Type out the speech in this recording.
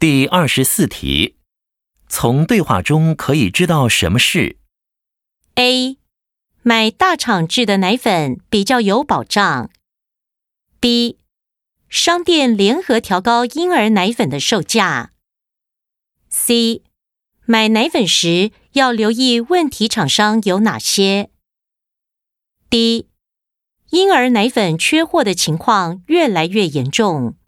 第24题，从对话中可以知道什么是 A. 买大厂制的奶粉比较有保障。 B. 商店联合调高婴儿奶粉的售价。 C. 买奶粉时要留意问题厂商有哪些。 D. 婴儿奶粉缺货的情况越来越严重。